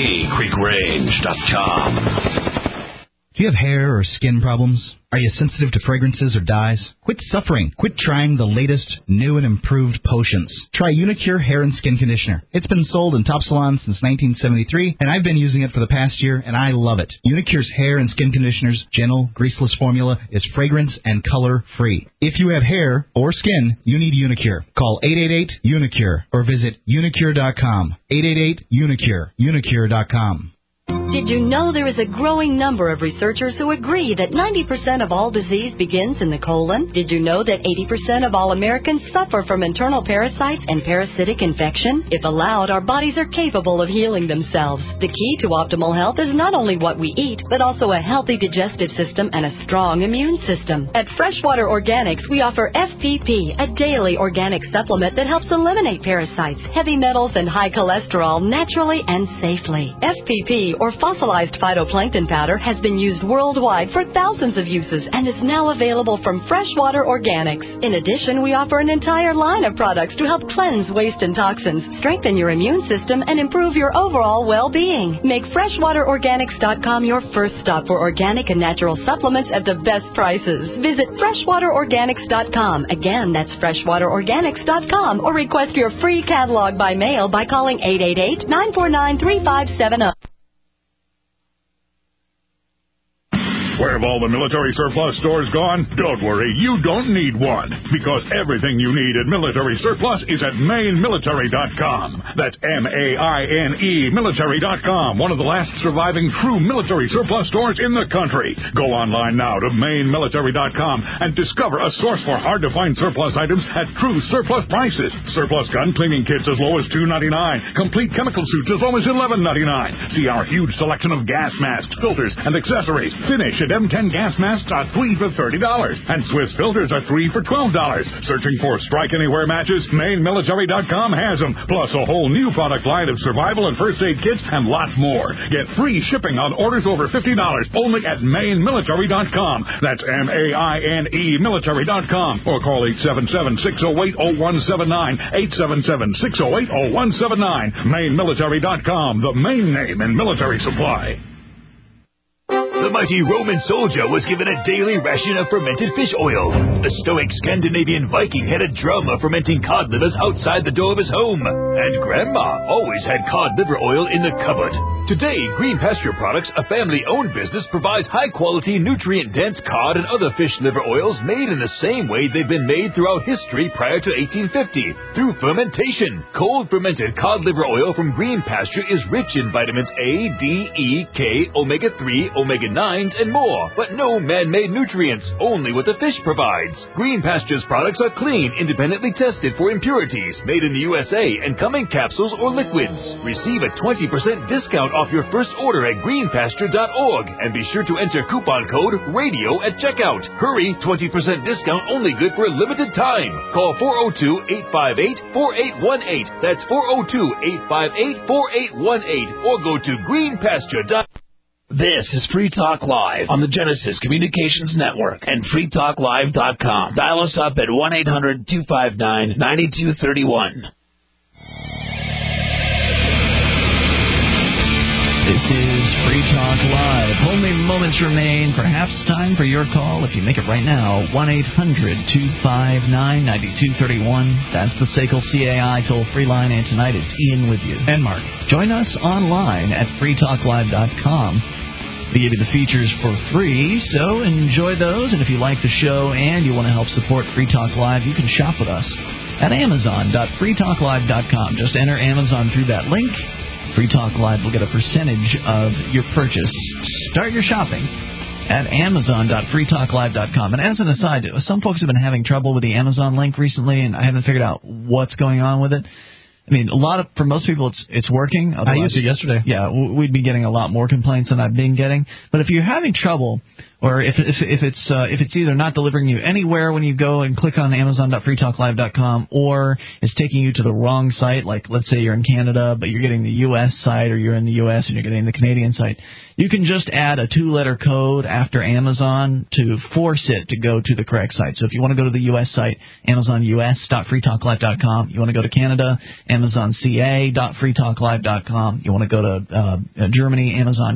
creekrange.com. Do you have hair or skin problems? Are you sensitive to fragrances or dyes? Quit suffering. Quit trying the latest, new and improved potions. Try Unicure Hair and Skin Conditioner. It's been sold in top salons since 1973, and I've been using it for the past year, and I love it. Unicure's hair and skin conditioner's gentle, greaseless formula is fragrance and color-free. If you have hair or skin, you need Unicure. Call 888-UNICURE or visit unicure.com. 888-UNICURE. unicure.com. Did you know there is a growing number of researchers who agree that 90% of all disease begins in the colon? Did you know that 80% of all Americans suffer from internal parasites and parasitic infection? If allowed, our bodies are capable of healing themselves. The key to optimal health is not only what we eat, but also a healthy digestive system and a strong immune system. At Freshwater Organics, we offer FPP, a daily organic supplement that helps eliminate parasites, heavy metals, and high cholesterol naturally and safely. FPP, or fossilized phytoplankton powder, has been used worldwide for thousands of uses and is now available from Freshwater Organics. In addition, we offer an entire line of products to help cleanse waste and toxins, strengthen your immune system, and improve your overall well-being. Make FreshwaterOrganics.com your first stop for organic and natural supplements at the best prices. Visit FreshwaterOrganics.com. Again, that's FreshwaterOrganics.com, or request your free catalog by mail by calling 888-949-3570. Where have all the military surplus stores gone? Don't worry, you don't need one, because everything you need at Military Surplus is at MaineMilitary.com. That's MAINE Military.com, one of the last surviving true military surplus stores in the country. Go online now to MaineMilitary.com and discover a source for hard-to-find surplus items at true surplus prices. Surplus gun cleaning kits as low as $2.99. Complete chemical suits as low as $11.99. See our huge selection of gas masks, filters, and accessories. Finish at M10 gas masks are 3 for $30, and Swiss filters are 3 for $12. Searching for Strike Anywhere matches? MaineMilitary.com has them, plus a whole new product line of survival and first aid kits and lots more. Get free shipping on orders over $50 only at MaineMilitary.com. That's MAINE Military.com, or call 877-608-0179, 877-608-0179. MaineMilitary.com, the main name in military supply. The mighty Roman soldier was given a daily ration of fermented fish oil. The stoic Scandinavian Viking had a drum of fermenting cod livers outside the door of his home. And Grandma always had cod liver oil in the cupboard. Today, Green Pasture Products, a family-owned business, provides high-quality, nutrient-dense cod and other fish liver oils made in the same way they've been made throughout history prior to 1850, through fermentation. Cold fermented cod liver oil from Green Pasture is rich in vitamins A, D, E, K, omega-3, omega-9s, and more, but no man-made nutrients, only what the fish provides. Green Pasture's products are clean, independently tested for impurities, made in the USA, and come in capsules or liquids. Receive a 20% discount off your first order at greenpasture.org, and be sure to enter coupon code RADIO at checkout. Hurry, 20% discount only good for a limited time. Call 402-858-4818. That's 402-858-4818, or go to greenpasture.org. This is Free Talk Live on the Genesis Communications Network and freetalklive.com. Dial us up at 1-800-259-9231. This is Free Talk Live. Only moments remain. Perhaps time for your call. If you make it right now, 1-800-259-9231. That's the SACL CAI toll-free line. And tonight it's Ian with you. And Mark. Join us online at freetalklive.com. We give you the features for free, so enjoy those. And if you like the show and you want to help support Free Talk Live, you can shop with us at amazon.freetalklive.com. Just enter Amazon through that link. Free Talk Live will get a percentage of your purchase. Start your shopping at amazon.freetalklive.com. And as an aside, some folks have been having trouble with the Amazon link recently, and I haven't figured out what's going on with it. I mean, for most people, it's working. I used it yesterday. Yeah, we'd be getting a lot more complaints than I've been getting. But if you're having trouble, or if it's either not delivering you anywhere when you go and click on Amazon.freetalklive.com, or it's taking you to the wrong site, like let's say you're in Canada but you're getting the U.S. site, or you're in the U.S. and you're getting the Canadian site, you can just add a 2-letter code after Amazon to force it to go to the correct site. So if you want to go to the U.S. site, AmazonUS.freetalklive.com. You want to go to Canada, AmazonCA.freetalklive.com. You want to go to Germany,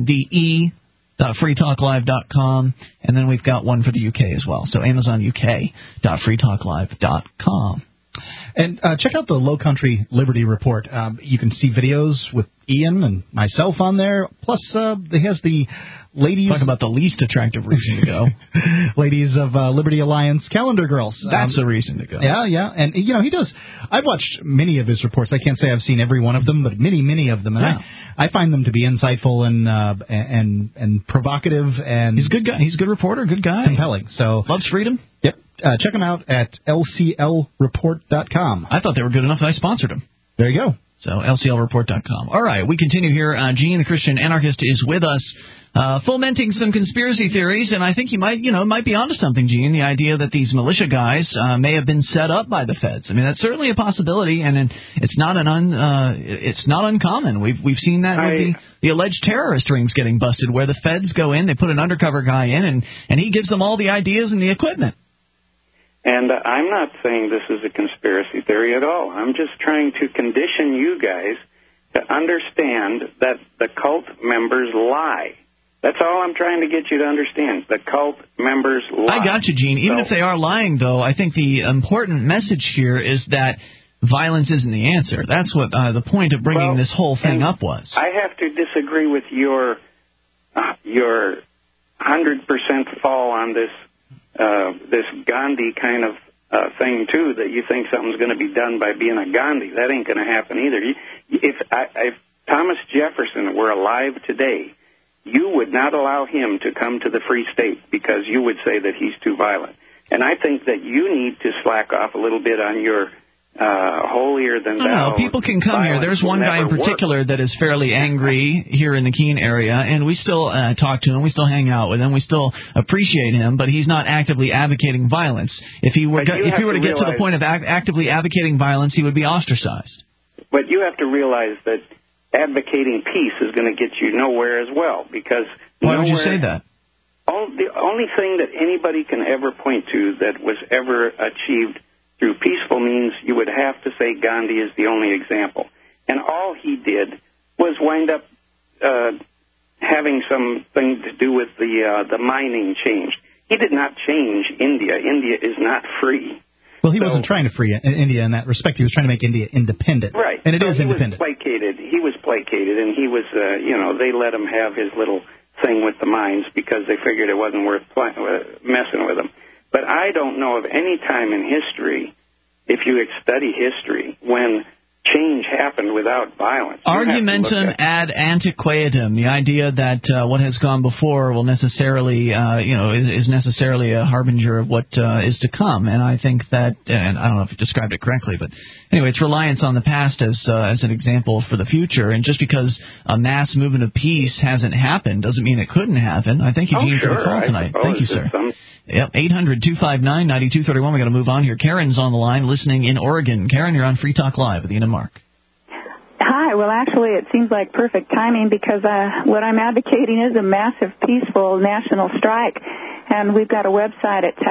AmazonDE.freetalklive.com, and then we've got one for the UK as well. So AmazonUK.freetalklive.com. And check out the Low Country Liberty Report. You can see videos with Ian and myself on there. Plus, he has the ladies... Talk about the least attractive reason to go. Ladies of Liberty Alliance calendar girls. That's a reason to go. Yeah. And, he does... I've watched many of his reports. I can't say I've seen every one of them, but many of them. And yeah. I find them to be insightful and provocative. And he's a good guy. He's a good reporter, good guy. Compelling. So loves freedom. Yep. Check them out at lclreport.com. I thought they were good enough that I sponsored them. There you go. So lclreport.com. All right, we continue here. Gene, the Christian anarchist, is with us, fomenting some conspiracy theories, and I think he might be onto something, Gene. The idea that these militia guys may have been set up by the feds. I mean, that's certainly a possibility, and it's not uncommon. We've seen that with the alleged terrorist rings getting busted, where the feds go in, they put an undercover guy in, and he gives them all the ideas and the equipment. And I'm not saying this is a conspiracy theory at all. I'm just trying to condition you guys to understand that the cult members lie. That's all I'm trying to get you to understand. The cult members lie. I got you, Gene. Even if they are lying, though, I think the important message here is that violence isn't the answer. That's what the point of bringing this whole thing up was. I have to disagree with your 100% fall on this Gandhi kind of thing too, that you think something's going to be done by being a Gandhi. That ain't going to happen either. If Thomas Jefferson were alive today, you would not allow him to come to the free state because you would say that he's too violent. And I think that you need to slack off a little bit on your holier-than-thou. No, people can come here. There's one guy in particular that is fairly angry here in the Keene area, and we still talk to him. We still hang out with him. We still appreciate him, but he's not actively advocating violence. If he were to get to the point of actively advocating violence, he would be ostracized. But you have to realize that advocating peace is going to get you nowhere as well, because why would you say that? The only thing that anybody can ever point to that was ever achieved through peaceful means, you would have to say Gandhi is the only example. And all he did was wind up having something to do with the mining change. He did not change India. India is not free. Well, he wasn't trying to free India in that respect. He was trying to make India independent. Right. And it is independent. He was placated, and he was, they let him have his little thing with the mines because they figured it wasn't worth messing with him. But I don't know of any time in history, if you study history, when change happened without violence. Argumentum ad antiquatum, the idea that what has gone before will necessarily, is necessarily a harbinger of what is to come. And I think that, and I don't know if you described it correctly, but anyway, it's reliance on the past as an example for the future. And just because a mass movement of peace hasn't happened doesn't mean it couldn't happen. I thank you, Gene, for the call tonight. Thank you, sir. Yep, 800-259-9231. We're going to move on here. Karen's on the line, listening in Oregon. Karen, you're on Free Talk Live with Ian and Mark. Hi. Well, actually, it seems like perfect timing because what I'm advocating is a massive, peaceful national strike. And we've got a website at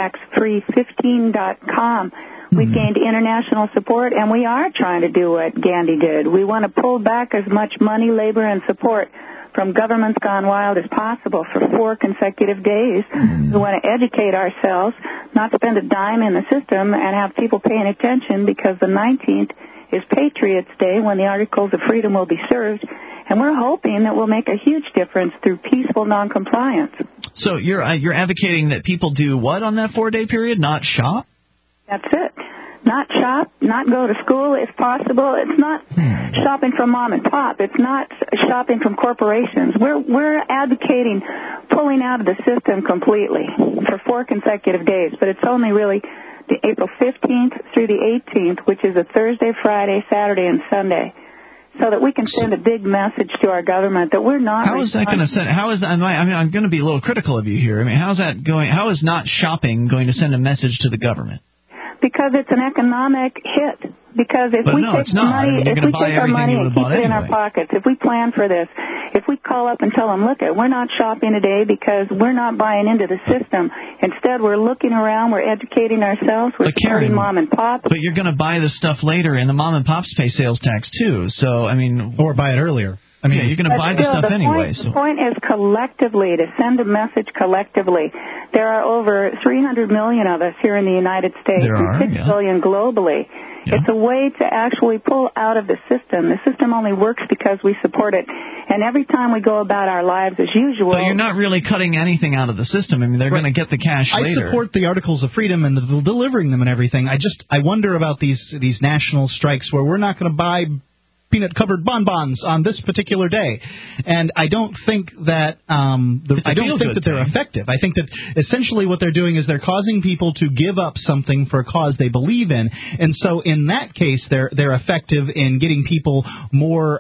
tax315.com. We've gained international support, and we are trying to do what Gandhi did. We want to pull back as much money, labor, and support from governments gone wild as possible for 4 consecutive days. We want to educate ourselves, not spend a dime in the system, and have people paying attention because the 19th is Patriots Day when the Articles of Freedom will be served, and we're hoping that we'll make a huge difference through peaceful noncompliance. So you're advocating that people do what on that 4-day period? Not shop? That's it. Not shop, not go to school if possible. It's not shopping from mom and pop. It's not shopping from corporations. We're advocating pulling out of the system completely for 4 consecutive days, but it's only really the April 15th through the 18th, which is a Thursday, Friday, Saturday, and Sunday, so that we can send a big message to our government that we're not. How is that going to send? How is that? I'm going to be a little critical of you here. I mean, how's that going? How is not shopping going to send a message to the government? Because it's an economic hit. Because if we take money, if we take our money and keep it in our pockets, if we plan for this, if we call up and tell them, look, we're not shopping today because we're not buying into the system. Instead, we're looking around, we're educating ourselves, we're supporting mom and pop. But you're going to buy this stuff later, and the mom and pops pay sales tax too. So, I mean, or buy it earlier. I mean, you're going to buy the stuff anyway. The point is collectively, to send a message collectively. There are over 300 million of us here in the United States and 6 billion globally. Yeah. It's a way to actually pull out of the system. The system only works because we support it. And every time we go about our lives as usual... But you're not really cutting anything out of the system. I mean, they're going to get the cash later. I support the Articles of Freedom and the delivering them and everything. I wonder about these national strikes where we're not going to buy peanut-covered bonbons on this particular day, and I don't think that they're effective. I think that essentially what they're doing is they're causing people to give up something for a cause they believe in, and so in that case, they're effective in getting people more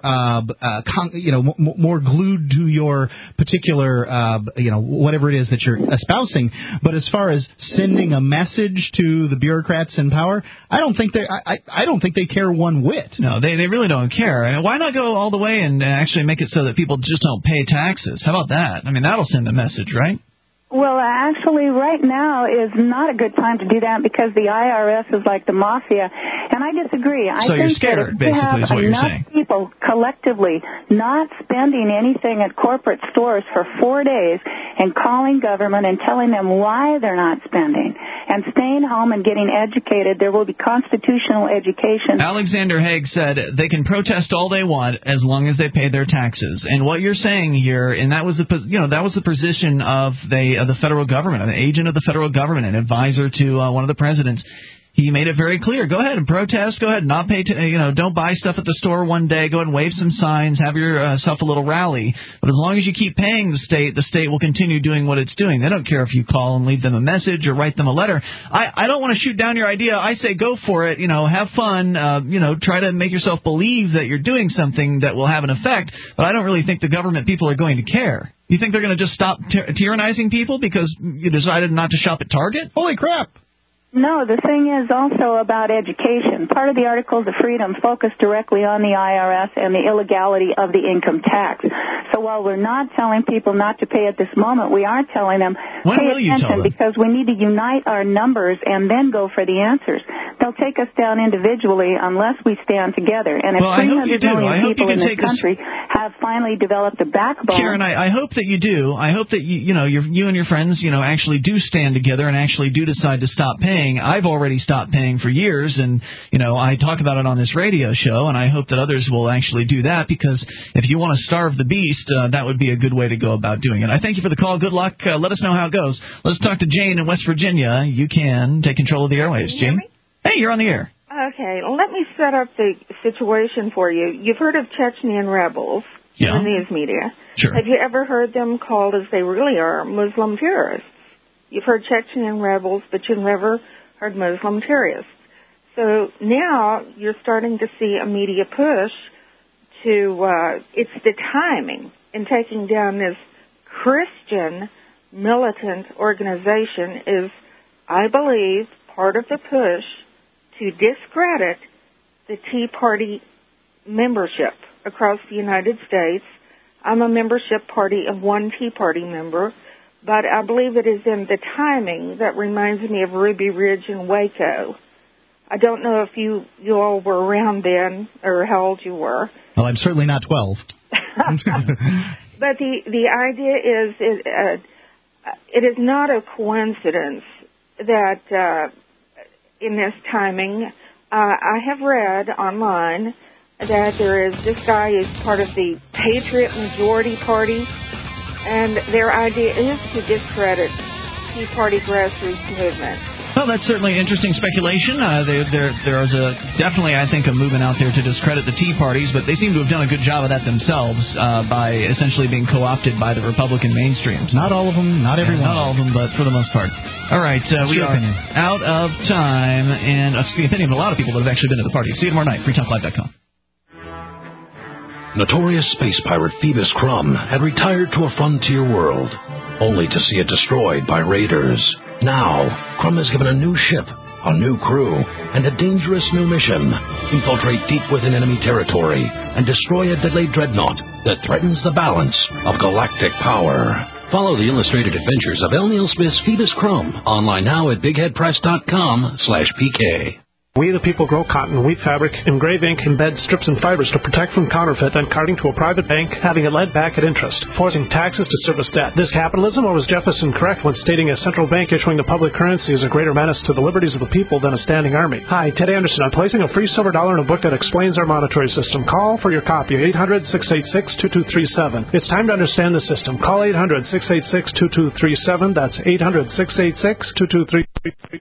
more glued to your particular whatever it is that you're espousing. But as far as sending a message to the bureaucrats in power, I don't think they care one whit. No, they really don't care. Why not go all the way and actually make it so that people just don't pay taxes? How about that? I mean, that'll send a message, right? Well, actually, right now is not a good time to do that because the IRS is like the mafia, and I disagree. I think you're scared, that if basically, is what you're saying. Enough people collectively not spending anything at corporate stores for 4 days and calling government and telling them why they're not spending and staying home and getting educated. There will be constitutional education. Alexander Haig said they can protest all they want as long as they pay their taxes. And what you're saying here, and that was the position of the federal government, an agent of the federal government, an advisor to one of the presidents. He made it very clear. Go ahead and protest. Go ahead and not pay. Don't buy stuff at the store one day. Go ahead and wave some signs. Have yourself a little rally. But as long as you keep paying the state will continue doing what it's doing. They don't care if you call and leave them a message or write them a letter. I don't want to shoot down your idea. I say go for it. Have fun. Try to make yourself believe that you're doing something that will have an effect. But I don't really think the government people are going to care. You think they're going to just stop tyrannizing people because you decided not to shop at Target? Holy crap! No, the thing is also about education. Part of the Articles of Freedom focus directly on the IRS and the illegality of the income tax. So while we're not telling people not to pay at this moment, we are telling them pay attention because we need to unite our numbers and then go for the answers. They'll take us down individually unless we stand together. And if 300 million people in this country have finally developed a backbone. Karen, I hope that you do. I hope that you and your friends actually do stand together and actually do decide to stop paying. I've already stopped paying for years, and I talk about it on this radio show, and I hope that others will actually do that, because if you want to starve the beast, that would be a good way to go about doing it. I thank you for the call. Good luck. Let us know how it goes. Let's talk to Jane in West Virginia. You can take control of the airwaves. Jane? Hey, you're on the air. Okay, let me set up the situation for you. You've heard of Chechnyan rebels in the news media. Sure. Have you ever heard them called, as they really are, Muslim terrorists? You've heard Chechen rebels, but you've never heard Muslim terrorists. So now you're starting to see a media push to, it's the timing in taking down this Christian militant organization is, I believe, part of the push to discredit the Tea Party membership across the United States. I'm a membership party of one Tea Party member, but I believe it is in the timing that reminds me of Ruby Ridge and Waco. I don't know if you all were around then or how old you were. Well, I'm certainly not 12. But the idea is it is not a coincidence that in this timing, I have read online that there is this guy is part of the Patriot Majority Party, and their idea is to discredit Tea Party grassroots movement. Well, that's certainly interesting speculation. There is definitely, I think, a movement out there to discredit the Tea Parties, but they seem to have done a good job of that themselves by essentially being co-opted by the Republican mainstreams. Not all of them, not everyone. Not all of them, but for the most part. All right, we are out of time, and it's the opinion of a lot of people that have actually been to the party. See you tomorrow night, freetalklive.com. Notorious space pirate Phoebus Crumb had retired to a frontier world, only to see it destroyed by raiders. Now, Crumb is given a new ship, a new crew, and a dangerous new mission: infiltrate deep within enemy territory and destroy a deadly dreadnought that threatens the balance of galactic power. Follow the illustrated adventures of L. Neil Smith's Phoebus Crumb online now at bigheadpress.com/PK. We the people grow cotton, wheat fabric, engrave ink, embed strips and fibers to protect from counterfeit, then carting to a private bank, having it lent back at interest, forcing taxes to service debt. This capitalism, or was Jefferson correct when stating a central bank issuing the public currency is a greater menace to the liberties of the people than a standing army? Hi, Ted Anderson. I'm placing a free silver dollar in a book that explains our monetary system. Call for your copy, 800-686-2237. It's time to understand the system. Call 800-686-2237. That's 800-686-2237.